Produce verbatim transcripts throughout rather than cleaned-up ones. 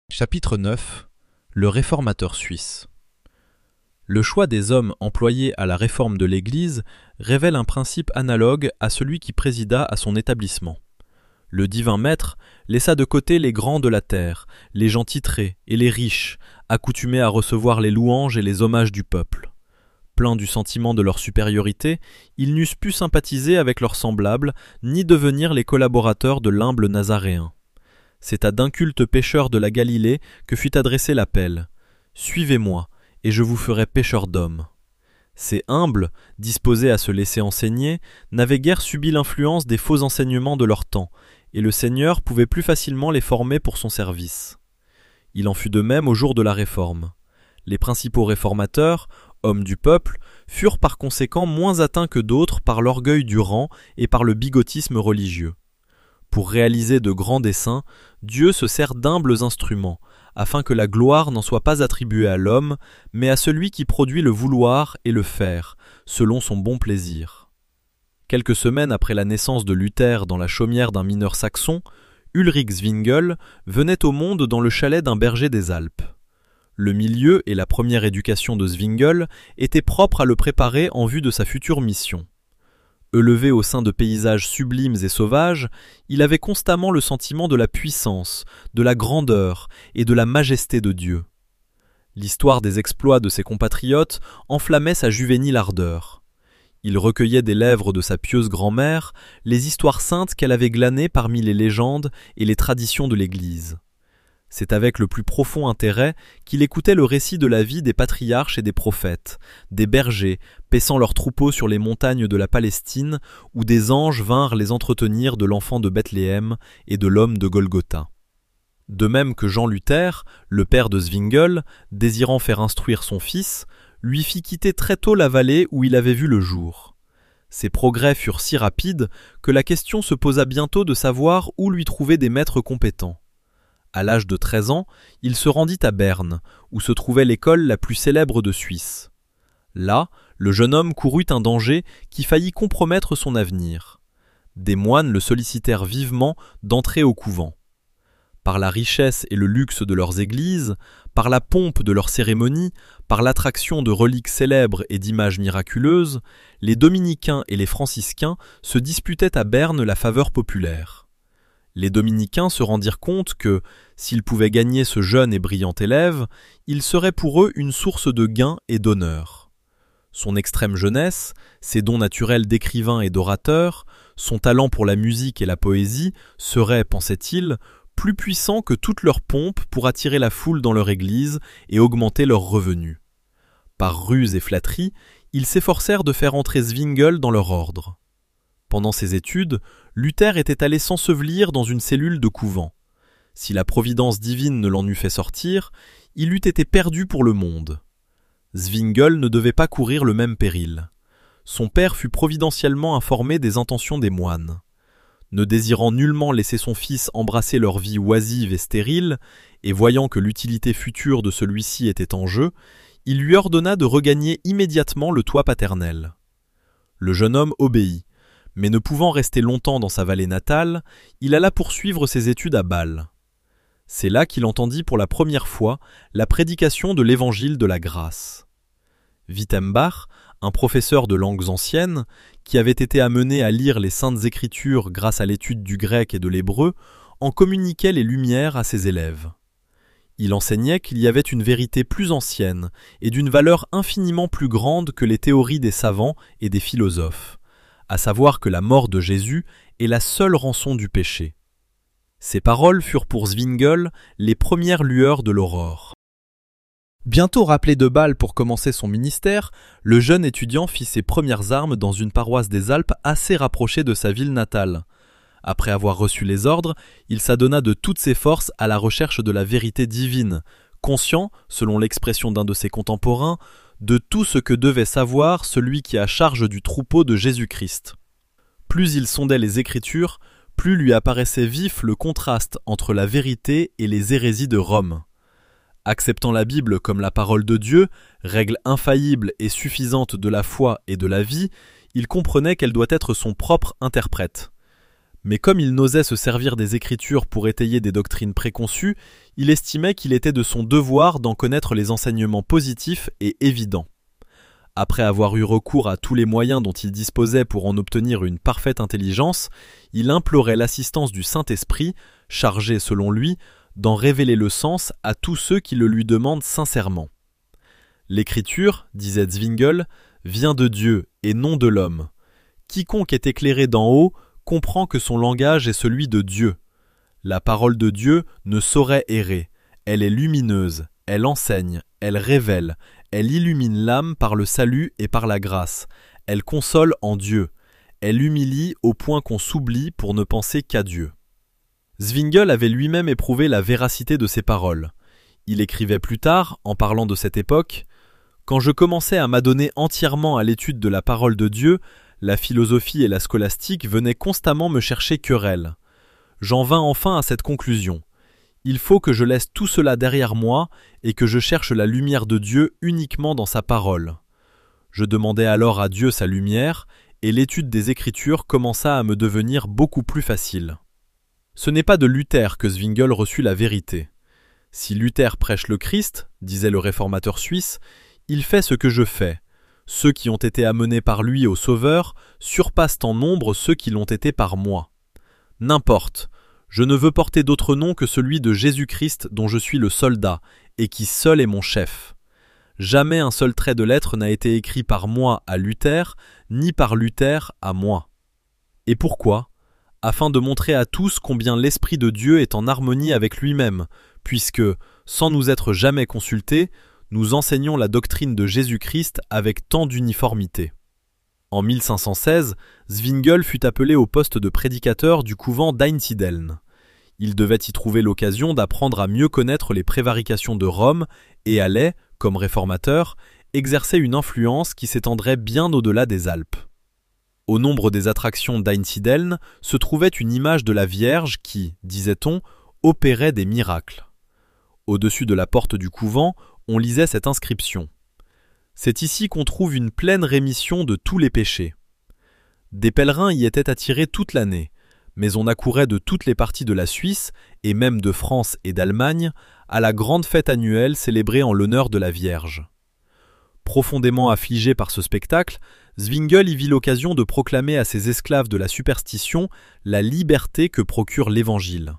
Chapitre neuf. Le réformateur suisse. Le choix des hommes employés à la réforme de l'Église révèle un principe analogue à celui qui présida à son établissement. Le divin maître laissa de côté les grands de la terre, les gens titrés et les riches, accoutumés à recevoir les louanges et les hommages du peuple. Pleins du sentiment de leur supériorité, ils n'eussent pu sympathiser avec leurs semblables, ni devenir les collaborateurs de l'humble Nazaréen. C'est à d'incultes pêcheurs de la Galilée que fut adressé l'appel « Suivez-moi, et je vous ferai pêcheurs d'hommes ». Ces humbles, disposés à se laisser enseigner, n'avaient guère subi l'influence des faux enseignements de leur temps, et le Seigneur pouvait plus facilement les former pour son service. Il en fut de même au jour de la Réforme. Les principaux réformateurs, hommes du peuple, furent par conséquent moins atteints que d'autres par l'orgueil du rang et par le bigotisme religieux. Pour réaliser de grands desseins, Dieu se sert d'humbles instruments, afin que la gloire n'en soit pas attribuée à l'homme, mais à celui qui produit le vouloir et le faire, selon son bon plaisir. Quelques semaines après la naissance de Luther dans la chaumière d'un mineur saxon, Ulrich Zwingli venait au monde dans le chalet d'un berger des Alpes. Le milieu et la première éducation de Zwingli étaient propres à le préparer en vue de sa future mission. Élevé au sein de paysages sublimes et sauvages, il avait constamment le sentiment de la puissance, de la grandeur et de la majesté de Dieu. L'histoire des exploits de ses compatriotes enflammait sa juvénile ardeur. Il recueillait des lèvres de sa pieuse grand-mère les histoires saintes qu'elle avait glanées parmi les légendes et les traditions de l'Église. C'est avec le plus profond intérêt qu'il écoutait le récit de la vie des patriarches et des prophètes, des bergers paissant leurs troupeaux sur les montagnes de la Palestine, où des anges vinrent les entretenir de l'enfant de Bethléem et de l'homme de Golgotha. De même que Jean Luther, le père de Zwingli, désirant faire instruire son fils, lui fit quitter très tôt la vallée où il avait vu le jour. Ses progrès furent si rapides que la question se posa bientôt de savoir où lui trouver des maîtres compétents. À l'âge de treize ans, il se rendit à Berne, où se trouvait l'école la plus célèbre de Suisse. Là, le jeune homme courut un danger qui faillit compromettre son avenir. Des moines le sollicitèrent vivement d'entrer au couvent. Par la richesse et le luxe de leurs églises, par la pompe de leurs cérémonies, par l'attraction de reliques célèbres et d'images miraculeuses, les dominicains et les franciscains se disputaient à Berne la faveur populaire. Les dominicains se rendirent compte que, s'ils pouvaient gagner ce jeune et brillant élève, il serait pour eux une source de gain et d'honneur. Son extrême jeunesse, ses dons naturels d'écrivain et d'orateur, son talent pour la musique et la poésie seraient, pensait-il, plus puissants que toute leur pompe pour attirer la foule dans leur église et augmenter leurs revenus. Par ruse et flatterie, ils s'efforcèrent de faire entrer Zwingli dans leur ordre. Pendant ses études, Luther était allé s'ensevelir dans une cellule de couvent. Si la providence divine ne l'en eût fait sortir, il eût été perdu pour le monde. Zwingli ne devait pas courir le même péril. Son père fut providentiellement informé des intentions des moines. Ne désirant nullement laisser son fils embrasser leur vie oisive et stérile, et voyant que l'utilité future de celui-ci était en jeu, il lui ordonna de regagner immédiatement le toit paternel. Le jeune homme obéit. Mais ne pouvant rester longtemps dans sa vallée natale, il alla poursuivre ses études à Bâle. C'est là qu'il entendit pour la première fois la prédication de l'évangile de la grâce. Wittembach, un professeur de langues anciennes, qui avait été amené à lire les saintes écritures grâce à l'étude du grec et de l'hébreu, en communiquait les lumières à ses élèves. Il enseignait qu'il y avait une vérité plus ancienne et d'une valeur infiniment plus grande que les théories des savants et des philosophes, à savoir que la mort de Jésus est la seule rançon du péché. Ces paroles furent pour Zwingli les premières lueurs de l'aurore. Bientôt rappelé de Bâle pour commencer son ministère, le jeune étudiant fit ses premières armes dans une paroisse des Alpes assez rapprochée de sa ville natale. Après avoir reçu les ordres, il s'adonna de toutes ses forces à la recherche de la vérité divine, conscient, selon l'expression d'un de ses contemporains, de tout ce que devait savoir celui qui a charge du troupeau de Jésus-Christ. Plus il sondait les Écritures, plus lui apparaissait vif le contraste entre la vérité et les hérésies de Rome. Acceptant la Bible comme la parole de Dieu, règle infaillible et suffisante de la foi et de la vie, il comprenait qu'elle doit être son propre interprète. Mais comme il n'osait se servir des Écritures pour étayer des doctrines préconçues, il estimait qu'il était de son devoir d'en connaître les enseignements positifs et évidents. Après avoir eu recours à tous les moyens dont il disposait pour en obtenir une parfaite intelligence, il implorait l'assistance du Saint-Esprit, chargé, selon lui, d'en révéler le sens à tous ceux qui le lui demandent sincèrement. L'Écriture, disait Zwingle, vient de Dieu et non de l'homme. Quiconque est éclairé d'en haut comprend que son langage est celui de Dieu. La parole de Dieu ne saurait errer. Elle est lumineuse, elle enseigne, elle révèle, elle illumine l'âme par le salut et par la grâce. Elle console en Dieu. Elle humilie au point qu'on s'oublie pour ne penser qu'à Dieu. Zwingle avait lui-même éprouvé la véracité de ces paroles. Il écrivait plus tard, en parlant de cette époque, « Quand je commençais à m'adonner entièrement à l'étude de la parole de Dieu, la philosophie et la scolastique venaient constamment me chercher querelle. J'en vins enfin à cette conclusion. Il faut que je laisse tout cela derrière moi et que je cherche la lumière de Dieu uniquement dans sa parole. Je demandai alors à Dieu sa lumière, et l'étude des Écritures commença à me devenir beaucoup plus facile. » Ce n'est pas de Luther que Zwingle reçut la vérité. Si Luther prêche le Christ, disait le réformateur suisse, il fait ce que je fais. Ceux qui ont été amenés par lui au Sauveur surpassent en nombre ceux qui l'ont été par moi. N'importe, je ne veux porter d'autre nom que celui de Jésus-Christ dont je suis le soldat, et qui seul est mon chef. Jamais un seul trait de lettre n'a été écrit par moi à Luther, ni par Luther à moi. Et pourquoi ? Afin de montrer à tous combien l'Esprit de Dieu est en harmonie avec lui-même, puisque, sans nous être jamais consultés, nous enseignons la doctrine de Jésus-Christ avec tant d'uniformité. En mille cinq cent seize, Zwingle fut appelé au poste de prédicateur du couvent d'Einsiedeln. Il devait y trouver l'occasion d'apprendre à mieux connaître les prévarications de Rome et allait, comme réformateur, exercer une influence qui s'étendrait bien au-delà des Alpes. Au nombre des attractions d'Einsiedeln se trouvait une image de la Vierge qui, disait-on, opérait des miracles. Au-dessus de la porte du couvent, on lisait cette inscription. C'est ici qu'on trouve une pleine rémission de tous les péchés. Des pèlerins y étaient attirés toute l'année, mais on accourait de toutes les parties de la Suisse, et même de France et d'Allemagne, à la grande fête annuelle célébrée en l'honneur de la Vierge. Profondément affligé par ce spectacle, Zwingle y vit l'occasion de proclamer à ses esclaves de la superstition la liberté que procure l'Évangile.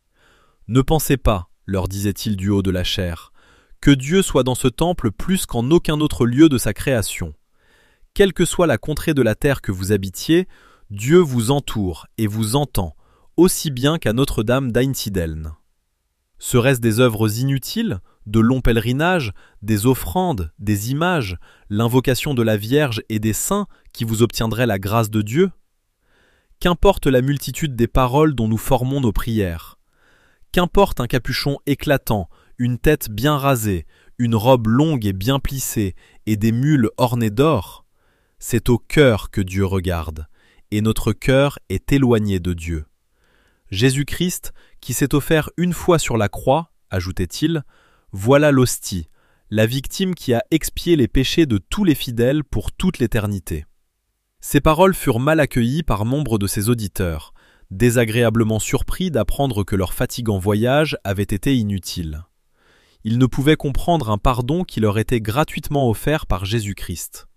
« Ne pensez pas, leur disait-il du haut de la chaire, que Dieu soit dans ce temple plus qu'en aucun autre lieu de sa création. Quelle que soit la contrée de la terre que vous habitiez, Dieu vous entoure et vous entend, aussi bien qu'à Notre-Dame d'Einsiedeln. Serait-ce des œuvres inutiles, de longs pèlerinages, des offrandes, des images, l'invocation de la Vierge et des saints qui vous obtiendraient la grâce de Dieu? Qu'importe la multitude des paroles dont nous formons nos prières. Qu'importe un capuchon éclatant, une tête bien rasée, une robe longue et bien plissée, et des mules ornées d'or. C'est au cœur que Dieu regarde, et notre cœur est éloigné de Dieu. Jésus-Christ, qui s'est offert une fois sur la croix, ajoutait-il, voilà l'hostie, la victime qui a expié les péchés de tous les fidèles pour toute l'éternité. Ces paroles furent mal accueillies par nombre de ses auditeurs, désagréablement surpris d'apprendre que leur fatigant voyage avait été inutile. Ils ne pouvaient comprendre un pardon qui leur était gratuitement offert par Jésus-Christ.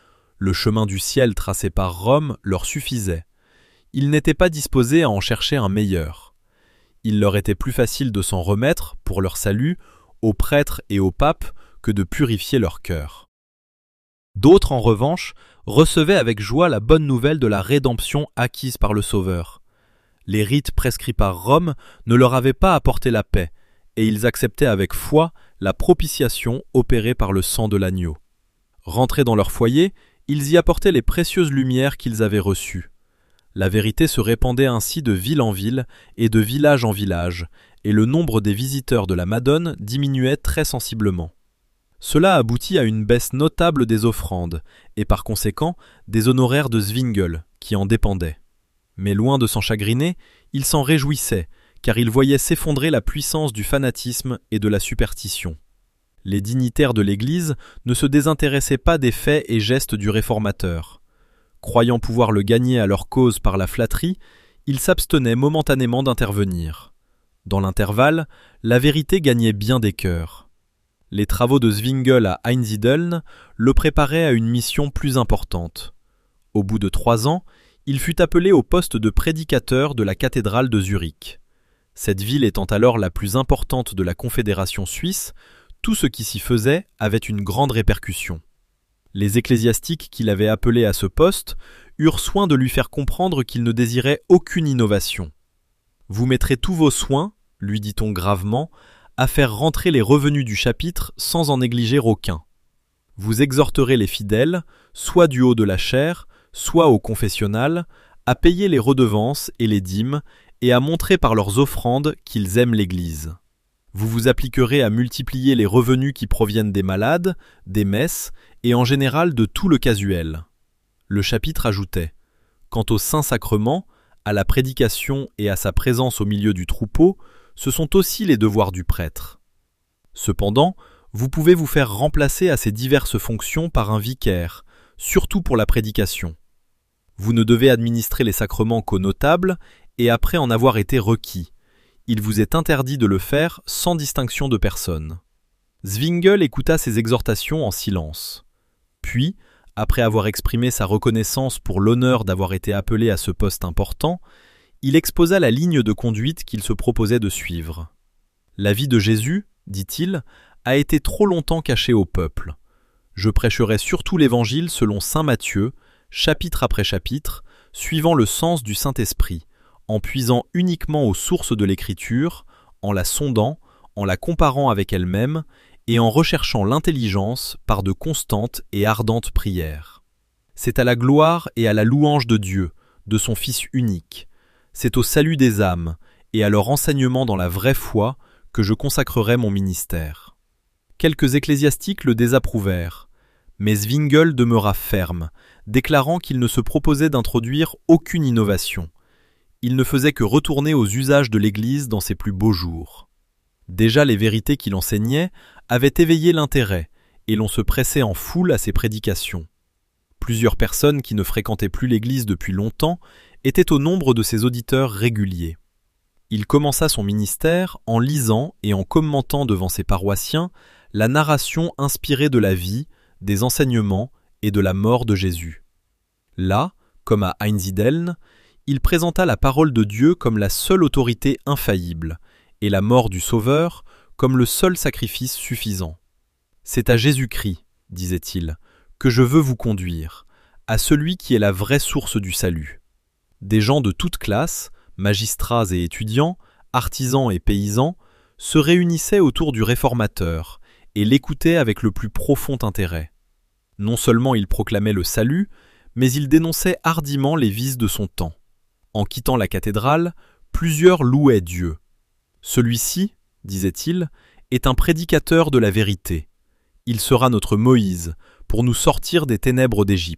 Le chemin du ciel tracé par Rome leur suffisait. Ils n'étaient pas disposés à en chercher un meilleur. Il leur était plus facile de s'en remettre, pour leur salut, aux prêtres et aux papes que de purifier leur cœur. D'autres, en revanche, recevaient avec joie la bonne nouvelle de la rédemption acquise par le Sauveur. Les rites prescrits par Rome ne leur avaient pas apporté la paix, et ils acceptaient avec foi la propitiation opérée par le sang de l'agneau. Rentrés dans leur foyer, ils y apportaient les précieuses lumières qu'ils avaient reçues. La vérité se répandait ainsi de ville en ville et de village en village, et le nombre des visiteurs de la Madone diminuait très sensiblement. Cela aboutit à une baisse notable des offrandes, et par conséquent des honoraires de Zwingle, qui en dépendaient. Mais loin de s'en chagriner, il s'en réjouissait, car il voyait s'effondrer la puissance du fanatisme et de la superstition. Les dignitaires de l'Église ne se désintéressaient pas des faits et gestes du réformateur. Croyant pouvoir le gagner à leur cause par la flatterie, il s'abstenait momentanément d'intervenir. Dans l'intervalle, la vérité gagnait bien des cœurs. Les travaux de Zwingle à Einsiedeln le préparaient à une mission plus importante. Au bout de trois ans, il fut appelé au poste de prédicateur de la cathédrale de Zurich. Cette ville étant alors la plus importante de la Confédération suisse, tout ce qui s'y faisait avait une grande répercussion. Les ecclésiastiques qui l'avaient appelé à ce poste eurent soin de lui faire comprendre qu'il ne désirait aucune innovation. « Vous mettrez tous vos soins, lui dit-on gravement, à faire rentrer les revenus du chapitre sans en négliger aucun. Vous exhorterez les fidèles, soit du haut de la chaire, soit au confessionnal, à payer les redevances et les dîmes et à montrer par leurs offrandes qu'ils aiment l'Église. Vous vous appliquerez à multiplier les revenus qui proviennent des malades, des messes et en général de tout le casuel. » Le chapitre ajoutait « Quant au Saint-Sacrement, à la prédication et à sa présence au milieu du troupeau, ce sont aussi les devoirs du prêtre. Cependant, vous pouvez vous faire remplacer à ces diverses fonctions par un vicaire, surtout pour la prédication. Vous ne devez administrer les sacrements qu'aux notables et après en avoir été requis. Il vous est interdit de le faire sans distinction de personne. » Zwingle écouta ces exhortations en silence. Puis, après avoir exprimé sa reconnaissance pour l'honneur d'avoir été appelé à ce poste important, il exposa la ligne de conduite qu'il se proposait de suivre. « La vie de Jésus, dit-il, a été trop longtemps cachée au peuple. Je prêcherai surtout l'Évangile selon saint Matthieu, chapitre après chapitre, suivant le sens du Saint-Esprit, en puisant uniquement aux sources de l'Écriture, en la sondant, en la comparant avec elle-même, et en recherchant l'intelligence par de constantes et ardentes prières. C'est à la gloire et à la louange de Dieu, de son Fils unique. C'est au salut des âmes et à leur enseignement dans la vraie foi que je consacrerai mon ministère. » Quelques ecclésiastiques le désapprouvèrent, mais Zwingle demeura ferme, déclarant qu'il ne se proposait d'introduire aucune innovation. Il ne faisait que retourner aux usages de l'Église dans ses plus beaux jours. Déjà les vérités qu'il enseignait avaient éveillé l'intérêt, et l'on se pressait en foule à ses prédications. Plusieurs personnes qui ne fréquentaient plus l'Église depuis longtemps étaient au nombre de ses auditeurs réguliers. Il commença son ministère en lisant et en commentant devant ses paroissiens la narration inspirée de la vie, des enseignements et de la mort de Jésus. Là, comme à Einsiedeln, il présenta la parole de Dieu comme la seule autorité infaillible, et la mort du Sauveur comme le seul sacrifice suffisant. « C'est à Jésus-Christ, disait-il, que je veux vous conduire, à celui qui est la vraie source du salut. » Des gens de toutes classes, magistrats et étudiants, artisans et paysans, se réunissaient autour du réformateur et l'écoutaient avec le plus profond intérêt. Non seulement il proclamait le salut, mais il dénonçait hardiment les vices de son temps. En quittant la cathédrale, plusieurs louaient Dieu. « Celui-ci, disait-il, est un prédicateur de la vérité. Il sera notre Moïse pour nous sortir des ténèbres d'Égypte. »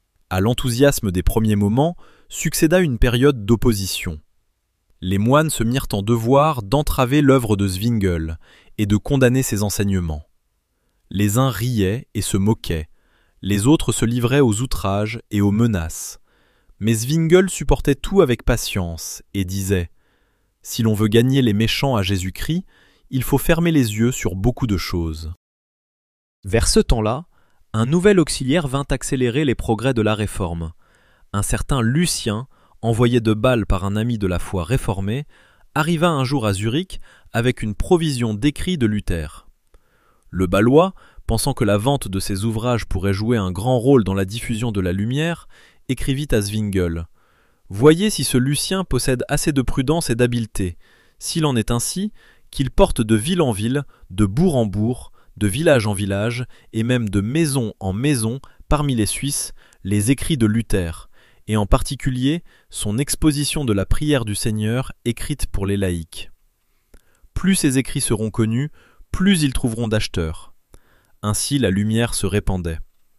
À l'enthousiasme des premiers moments succéda une période d'opposition. Les moines se mirent en devoir d'entraver l'œuvre de Zwingle et de condamner ses enseignements. Les uns riaient et se moquaient, les autres se livraient aux outrages et aux menaces. Mais Zwingle supportait tout avec patience et disait « Si l'on veut gagner les méchants à Jésus-Christ, il faut fermer les yeux sur beaucoup de choses. » Vers ce temps-là, un nouvel auxiliaire vint accélérer les progrès de la réforme. Un certain Lucien, envoyé de Bâle par un ami de la foi réformée, arriva un jour à Zurich avec une provision d'écrits de Luther. Le Bâlois, pensant que la vente de ses ouvrages pourrait jouer un grand rôle dans la diffusion de la lumière, écrivit à Zwingle « Voyez si ce Lucien possède assez de prudence et d'habileté, s'il en est ainsi, qu'il porte de ville en ville, de bourg en bourg, de village en village, et même de maison en maison, parmi les Suisses, les écrits de Luther, et en particulier son exposition de la prière du Seigneur écrite pour les laïcs. Plus ces écrits seront connus, plus ils trouveront d'acheteurs. » Ainsi la lumière se répandait.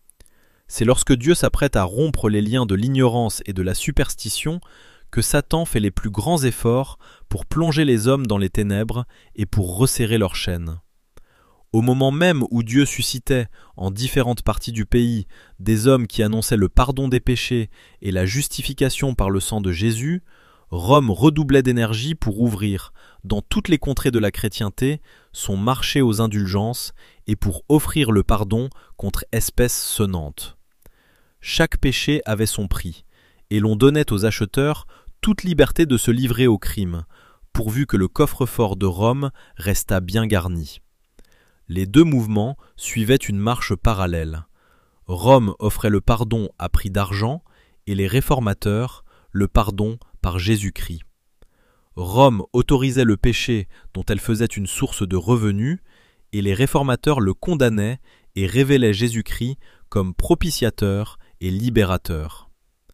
C'est lorsque Dieu s'apprête à rompre les liens de l'ignorance et de la superstition que Satan fait les plus grands efforts pour plonger les hommes dans les ténèbres et pour resserrer leurs chaînes. Au moment même où Dieu suscitait, en différentes parties du pays, des hommes qui annonçaient le pardon des péchés et la justification par le sang de Jésus, Rome redoublait d'énergie pour ouvrir, dans toutes les contrées de la chrétienté, son marché aux indulgences et pour offrir le pardon contre espèces sonnantes. Chaque péché avait son prix, et l'on donnait aux acheteurs toute liberté de se livrer au crime, pourvu que le coffre-fort de Rome restât bien garni. Les deux mouvements suivaient une marche parallèle. Rome offrait le pardon à prix d'argent, et les réformateurs le pardon par Jésus-Christ. Rome autorisait le péché dont elle faisait une source de revenus, et les réformateurs le condamnaient et révélaient Jésus-Christ comme propitiateur et libérateur.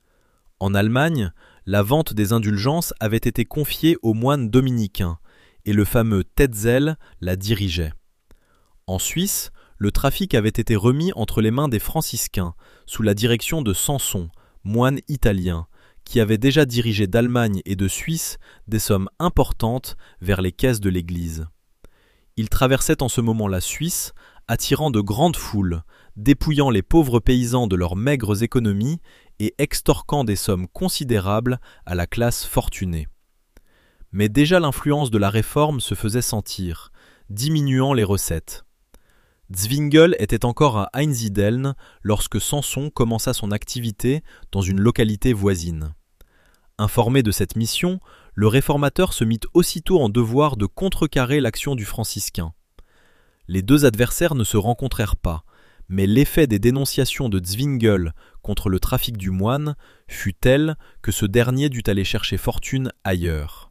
En Allemagne, la vente des indulgences avait été confiée aux moines dominicains, et le fameux Tetzel la dirigeait. En Suisse, le trafic avait été remis entre les mains des franciscains, sous la direction de Samson, moine italien, qui avait déjà dirigé d'Allemagne et de Suisse des sommes importantes vers les caisses de l'Église. Il traversait en ce moment la Suisse, attirant de grandes foules, dépouillant les pauvres paysans de leurs maigres économies et extorquant des sommes considérables à la classe fortunée. Mais déjà l'influence de la réforme se faisait sentir, diminuant les recettes. Zwingli était encore à Einsiedeln lorsque Samson commença son activité dans une localité voisine. Informé de cette mission, le réformateur se mit aussitôt en devoir de contrecarrer l'action du franciscain. Les deux adversaires ne se rencontrèrent pas, mais l'effet des dénonciations de Zwingli contre le trafic du moine fut tel que ce dernier dut aller chercher fortune ailleurs.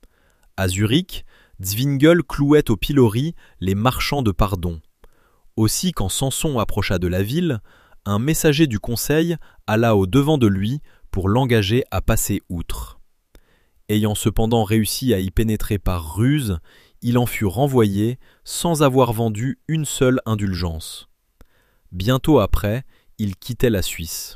À Zurich, Zwingli clouait au pilori les marchands de pardon. Aussi, quand Samson approcha de la ville, un messager du conseil alla au-devant de lui pour l'engager à passer outre. Ayant cependant réussi à y pénétrer par ruse, il en fut renvoyé sans avoir vendu une seule indulgence. Bientôt après, il quittait la Suisse.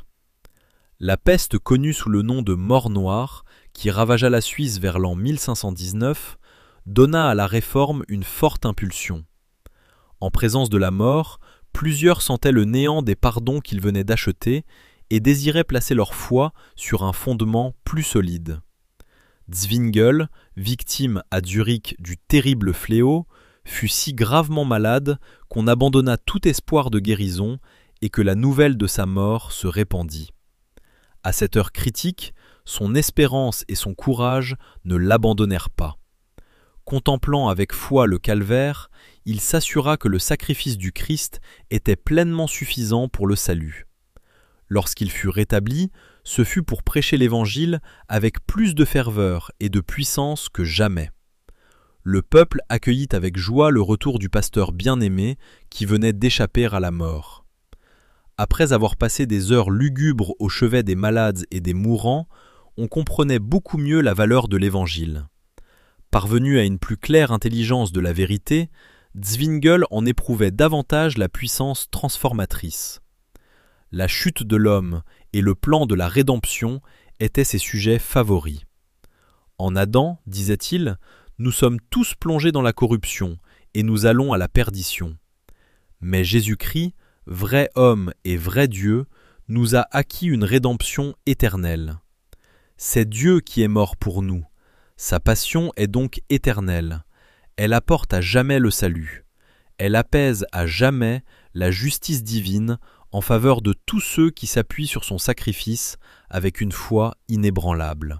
La peste connue sous le nom de mort noire, qui ravagea la Suisse vers l'an mille cinq cent dix-neuf, donna à la réforme une forte impulsion. En présence de la mort, plusieurs sentaient le néant des pardons qu'ils venaient d'acheter et désiraient placer leur foi sur un fondement plus solide. Zwingli, victime à Zurich du terrible fléau, fut si gravement malade qu'on abandonna tout espoir de guérison et que la nouvelle de sa mort se répandit. À cette heure critique, son espérance et son courage ne l'abandonnèrent pas. Contemplant avec foi le calvaire, il s'assura que le sacrifice du Christ était pleinement suffisant pour le salut. Lorsqu'il fut rétabli, ce fut pour prêcher l'Évangile avec plus de ferveur et de puissance que jamais. Le peuple accueillit avec joie le retour du pasteur bien-aimé qui venait d'échapper à la mort. Après avoir passé des heures lugubres au chevet des malades et des mourants, on comprenait beaucoup mieux la valeur de l'Évangile. Parvenu à une plus claire intelligence de la vérité, Zwingli en éprouvait davantage la puissance transformatrice. La chute de l'homme et le plan de la rédemption étaient ses sujets favoris. En Adam, disait-il, nous sommes tous plongés dans la corruption et nous allons à la perdition. Mais Jésus-Christ, vrai homme et vrai Dieu, nous a acquis une rédemption éternelle. C'est Dieu qui est mort pour nous. Sa passion est donc éternelle. Elle apporte à jamais le salut. Elle apaise à jamais la justice divine en faveur de tous ceux qui s'appuient sur son sacrifice avec une foi inébranlable.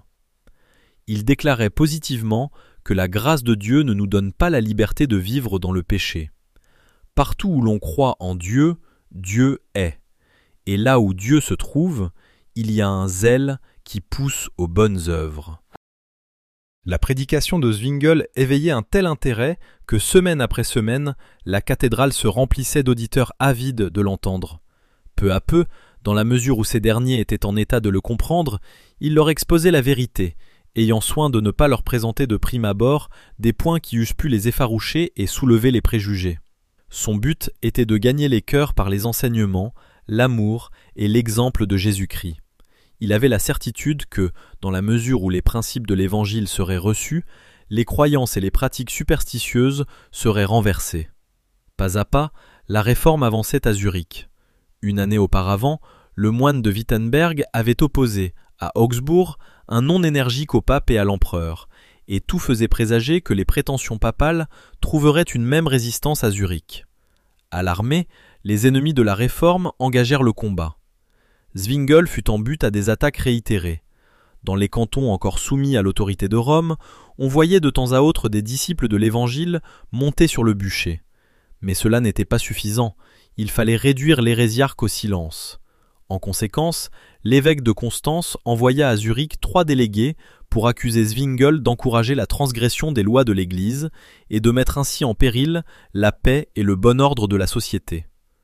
Il déclarait positivement que la grâce de Dieu ne nous donne pas la liberté de vivre dans le péché. Partout où l'on croit en Dieu, Dieu est. Et là où Dieu se trouve, il y a un zèle qui pousse aux bonnes œuvres. La prédication de Zwingli éveillait un tel intérêt que semaine après semaine, la cathédrale se remplissait d'auditeurs avides de l'entendre. Peu à peu, dans la mesure où ces derniers étaient en état de le comprendre, il leur exposait la vérité, ayant soin de ne pas leur présenter de prime abord des points qui eussent pu les effaroucher et soulever les préjugés. Son but était de gagner les cœurs par les enseignements, l'amour et l'exemple de Jésus-Christ. Il avait la certitude que, dans la mesure où les principes de l'Évangile seraient reçus, les croyances et les pratiques superstitieuses seraient renversées. Pas à pas, la réforme avançait à Zurich. Une année auparavant, le moine de Wittenberg avait opposé, à Augsbourg, un non énergique au pape et à l'empereur, et tout faisait présager que les prétentions papales trouveraient une même résistance à Zurich. À l'armée, les ennemis de la réforme engagèrent le combat. Zwingli fut en butte à des attaques réitérées. Dans les cantons encore soumis à l'autorité de Rome, on voyait de temps à autre des disciples de l'Évangile monter sur le bûcher. Mais cela n'était pas suffisant, il fallait réduire l'hérésiarque au silence. En conséquence, l'évêque de Constance envoya à Zurich trois délégués pour accuser Zwingli d'encourager la transgression des lois de l'Église et de mettre ainsi en péril la paix et le bon ordre de la société.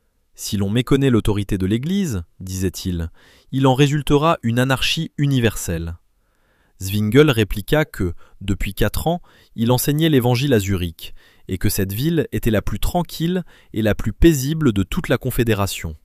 Si l'on méconnaît l'autorité de l'Église, disait-il, il en résultera une anarchie universelle. Zwingli répliqua que, depuis quatre ans, il enseignait l'Évangile à Zurich, et que cette ville était la plus tranquille et la plus paisible de toute la Confédération.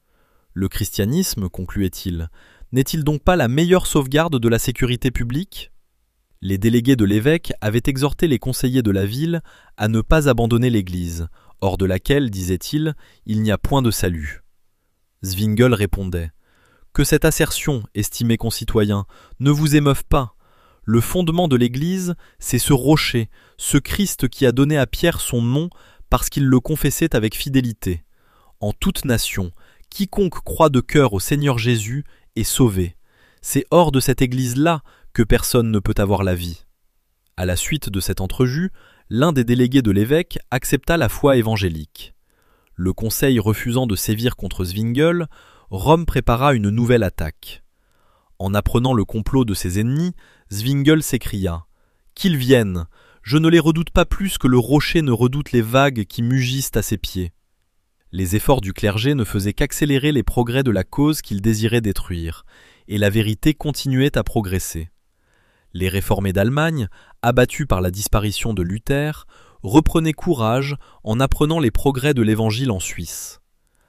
Le christianisme, concluait-il, n'est-il donc pas la meilleure sauvegarde de la sécurité publique ? Les délégués de l'évêque avaient exhorté les conseillers de la ville à ne pas abandonner l'Église, hors de laquelle, disait-il, il n'y a point de salut. Zwingli répondait « Que cette assertion, estimés concitoyens, ne vous émeuve pas. Le fondement de l'Église, c'est ce rocher, ce Christ qui a donné à Pierre son nom parce qu'il le confessait avec fidélité. En toute nation, quiconque croit de cœur au Seigneur Jésus est sauvé. C'est hors de cette Église-là que personne ne peut avoir la vie. » À la suite de cette entrevue, l'un des délégués de l'évêque accepta la foi évangélique. Le conseil refusant de sévir contre Zwingli, Rome prépara une nouvelle attaque. En apprenant le complot de ses ennemis, Zwingli s'écria « Qu'ils viennent, je ne les redoute pas plus que le rocher ne redoute les vagues qui mugissent à ses pieds. » Les efforts du clergé ne faisaient qu'accélérer les progrès de la cause qu'il désirait détruire, et la vérité continuait à progresser. Les réformés d'Allemagne, abattus par la disparition de Luther, reprenaient courage en apprenant les progrès de l'Évangile en Suisse.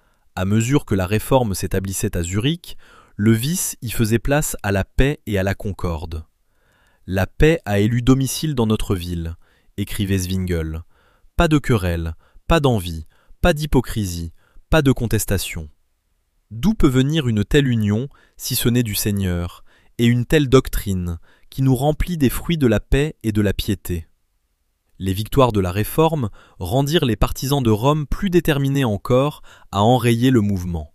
À mesure que la réforme s'établissait à Zurich, le vice y faisait place à la paix et à la concorde. « La paix a élu domicile dans notre ville », écrivait Zwingli. « Pas de querelle, pas d'envie, pas d'hypocrisie, pas de contestation. » D'où peut venir une telle union, si ce n'est du Seigneur, et une telle doctrine, qui nous remplit des fruits de la paix et de la piété. Les victoires de la Réforme rendirent les partisans de Rome plus déterminés encore à enrayer le mouvement.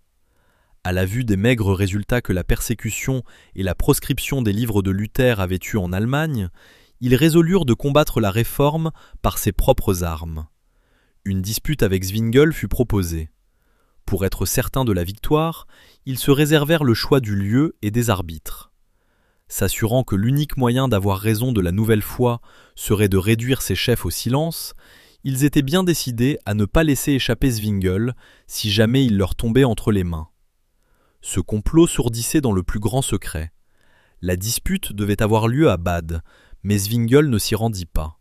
À la vue des maigres résultats que la persécution et la proscription des livres de Luther avaient eus en Allemagne, ils résolurent de combattre la Réforme par ses propres armes. Une dispute avec Zwingli fut proposée. Pour être certains de la victoire, ils se réservèrent le choix du lieu et des arbitres. S'assurant que l'unique moyen d'avoir raison de la nouvelle foi serait de réduire ses chefs au silence, ils étaient bien décidés à ne pas laisser échapper Zwingli si jamais il leur tombait entre les mains. Ce complot s'ourdissait dans le plus grand secret. La dispute devait avoir lieu à Bade, mais Zwingli ne s'y rendit pas.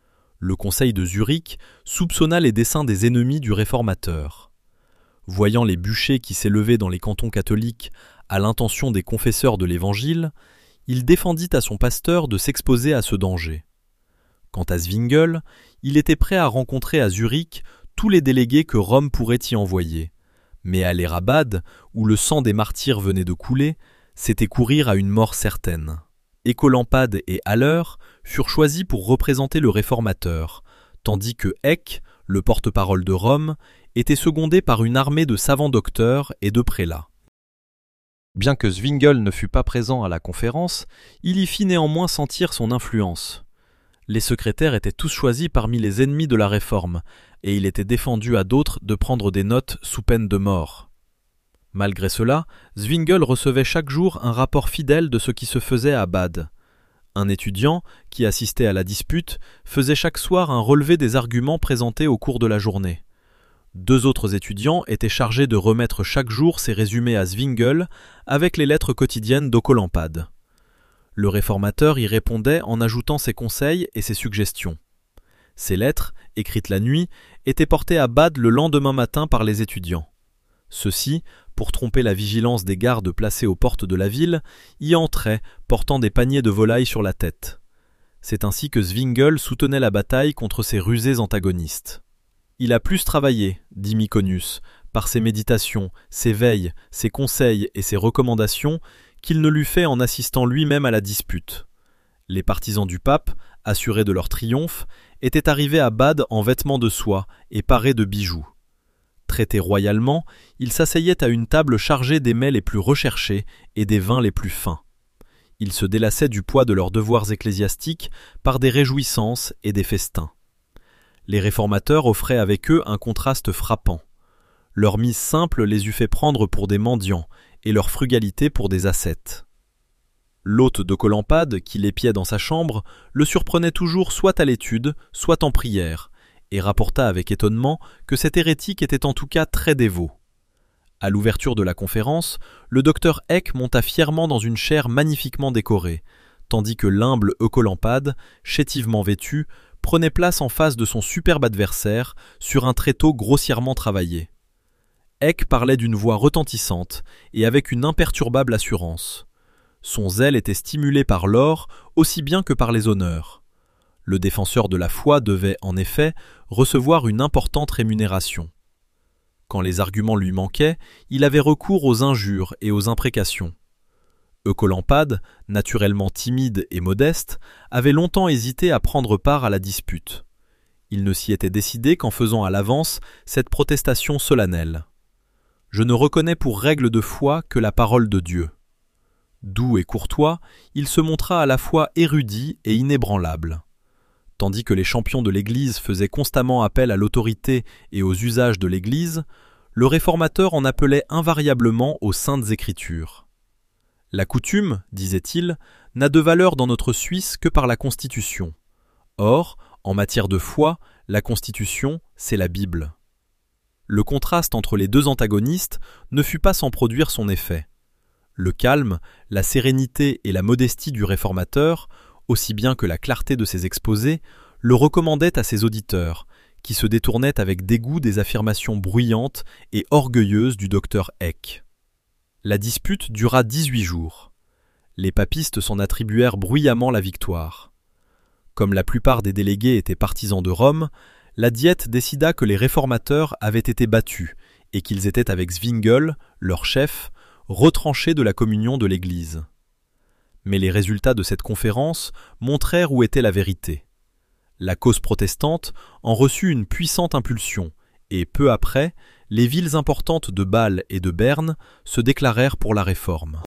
Le conseil de Zurich soupçonna les desseins des ennemis du réformateur. Voyant les bûchers qui s'élevaient dans les cantons catholiques à l'intention des confesseurs de l'Évangile, il défendit à son pasteur de s'exposer à ce danger. Quant à Zwingli, il était prêt à rencontrer à Zurich tous les délégués que Rome pourrait y envoyer, mais aller à Bade, où le sang des martyrs venait de couler, c'était courir à une mort certaine. Écolampade et Haller furent choisis pour représenter le réformateur, tandis que Eck, le porte-parole de Rome, était secondé par une armée de savants docteurs et de prélats. Bien que Zwingli ne fût pas présent à la conférence, il y fit néanmoins sentir son influence. Les secrétaires étaient tous choisis parmi les ennemis de la Réforme, et il était défendu à d'autres de prendre des notes sous peine de mort. Malgré cela, Zwingli recevait chaque jour un rapport fidèle de ce qui se faisait à Bade. Un étudiant, qui assistait à la dispute, faisait chaque soir un relevé des arguments présentés au cours de la journée. Deux autres étudiants étaient chargés de remettre chaque jour ces résumés à Zwingli avec les lettres quotidiennes d'Œcolampade. Le réformateur y répondait en ajoutant ses conseils et ses suggestions. Ces lettres, écrites la nuit, étaient portées à Bade le lendemain matin par les étudiants. Ceux-ci, pour tromper la vigilance des gardes placés aux portes de la ville, y entraient, portant des paniers de volailles sur la tête. C'est ainsi que Zwingli soutenait la bataille contre ses rusés antagonistes. Il a plus travaillé, dit Myconius, par ses méditations, ses veilles, ses conseils et ses recommandations, qu'il ne l'eût fait en assistant lui-même à la dispute. Les partisans du pape, assurés de leur triomphe, étaient arrivés à Bade en vêtements de soie et parés de bijoux. Traités royalement, ils s'asseyaient à une table chargée des mets les plus recherchés et des vins les plus fins. Ils se délassaient du poids de leurs devoirs ecclésiastiques par des réjouissances et des festins. Les réformateurs offraient avec eux un contraste frappant. Leur mise simple les eût fait prendre pour des mendiants et leur frugalité pour des ascètes. L'hôte d'Oecolampade, qui l'épiait dans sa chambre, le surprenait toujours soit à l'étude, soit en prière, et rapporta avec étonnement que cet hérétique était en tout cas très dévot. À l'ouverture de la conférence, le docteur Eck monta fièrement dans une chaire magnifiquement décorée, tandis que l'humble Oecolampade, chétivement vêtu, prenait place en face de son superbe adversaire sur un tréteau grossièrement travaillé. Eck parlait d'une voix retentissante et avec une imperturbable assurance. Son zèle était stimulé par l'or aussi bien que par les honneurs. Le défenseur de la foi devait, en effet, recevoir une importante rémunération. Quand les arguments lui manquaient, il avait recours aux injures et aux imprécations. Oecolampade, naturellement timide et modeste, avait longtemps hésité à prendre part à la dispute. Il ne s'y était décidé qu'en faisant à l'avance cette protestation solennelle. « Je ne reconnais pour règle de foi que la parole de Dieu. » Doux et courtois, il se montra à la fois érudit et inébranlable. Tandis que les champions de l'Église faisaient constamment appel à l'autorité et aux usages de l'Église, le réformateur en appelait invariablement aux saintes Écritures. La coutume, disait-il, n'a de valeur dans notre Suisse que par la Constitution. Or, en matière de foi, la Constitution, c'est la Bible. Le contraste entre les deux antagonistes ne fut pas sans produire son effet. Le calme, la sérénité et la modestie du réformateur, aussi bien que la clarté de ses exposés, le recommandaient à ses auditeurs, qui se détournaient avec dégoût des affirmations bruyantes et orgueilleuses du docteur Eck. La dispute dura dix-huit jours. Les papistes s'en attribuèrent bruyamment la victoire. Comme la plupart des délégués étaient partisans de Rome, la Diète décida que les réformateurs avaient été battus et qu'ils étaient avec Zwingli, leur chef, retranchés de la communion de l'Église. Mais les résultats de cette conférence montrèrent où était la vérité. La cause protestante en reçut une puissante impulsion, et peu après, les villes importantes de Bâle et de Berne se déclarèrent pour la réforme.